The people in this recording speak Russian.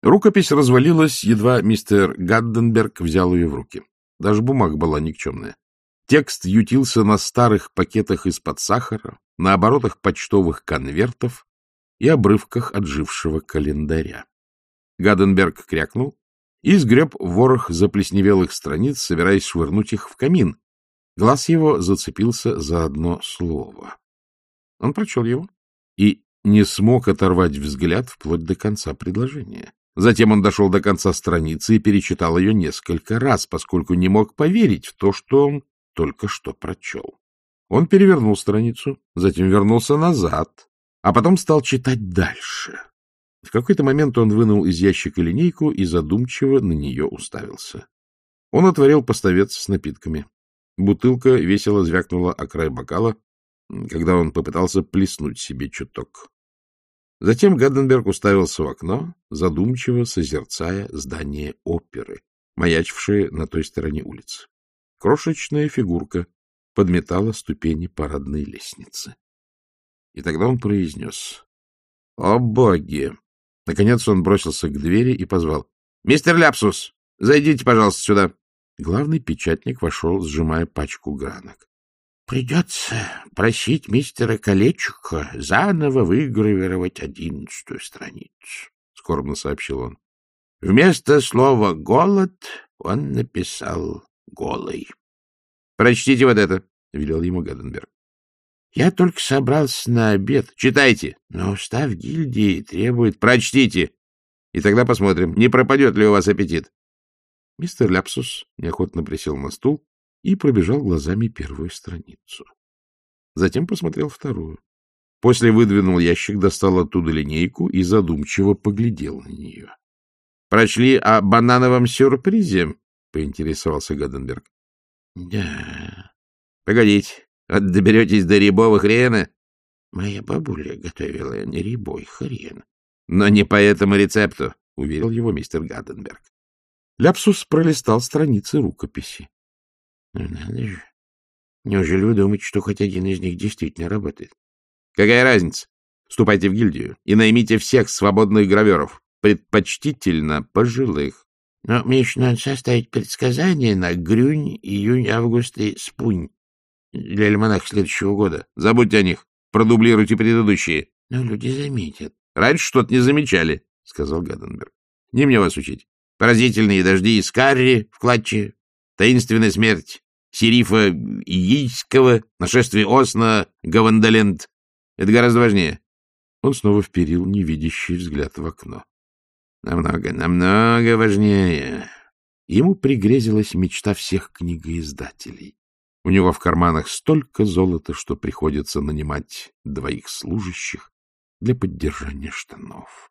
Рукопись развалилась, едва мистер Гадденберг взял ее в руки. Даже бумага была никчемная. Текст ютился на старых пакетах из-под сахара, на оборотах почтовых конвертов и обрывках отжившего календаря. Гадденберг крякнул и сгреб ворох заплесневелых страниц, собираясь швырнуть их в камин. Глаз его зацепился за одно слово. Он прочел его и не смог оторвать взгляд вплоть до конца предложения. Затем он дошел до конца страницы и перечитал ее несколько раз, поскольку не мог поверить в то, что он только что прочел. Он перевернул страницу, затем вернулся назад, а потом стал читать дальше. В какой-то момент он вынул из ящика линейку и задумчиво на нее уставился. Он отворил поставец с напитками. Бутылка весело звякнула о край бокала, когда он попытался плеснуть себе чуток. Затем Гадденберг уставился в окно, задумчиво созерцая здание оперы, маячившее на той стороне улицы. Крошечная фигурка подметала ступени парадной лестницы. И тогда он произнес: «О, боги!» Наконец он бросился к двери и позвал: «Мистер Ляпсус, зайдите, пожалуйста, сюда». Главный печатник вошел, сжимая пачку гранок. — Придется просить мистера Колечука заново выгравировать 11-ю страницу, — скорбно сообщил он. Вместо слова «голод» он написал «голый». — Прочтите вот это, — велел ему Гадденберг. — Я только собрался на обед. — Читайте. — Но устав гильдии требует... — Прочтите, и тогда посмотрим, не пропадет ли у вас аппетит. Мистер Ляпсус неохотно присел на стул и пробежал глазами первую страницу. Затем посмотрел вторую. После выдвинул ящик, достал оттуда линейку и задумчиво поглядел на нее. — Прочли о банановом сюрпризе? — поинтересовался Гадденберг. — Да. — Погодите, доберетесь до рябого хрена? — Моя бабуля готовила рябой хрен. — Но не по этому рецепту, — уверил его мистер Гадденберг. Ляпсус пролистал страницы рукописи. — Надо же. Неужели вы думаете, что хоть один из них действительно работает? — Какая разница? Вступайте в гильдию и наймите всех свободных граверов, предпочтительно пожилых. Но мне еще надо составить предсказания на Грюнь, Июнь, Август и Спунь для альманаха следующего года. Забудьте о них, продублируйте предыдущие. — Но люди заметят. — Раньше что-то не замечали, — сказал Гадденберг. — Не мне вас учить. Поразительные дожди из Карри в клатче, таинственная смерть Серифа Ийского, нашествие ос на Гавандаленд. Это гораздо важнее. Он снова вперил невидящий взгляд в окно. Намного важнее. Ему пригрезилась мечта всех книгоиздателей. У него в карманах столько золота, что приходится нанимать 2 служащих для поддержания штанов.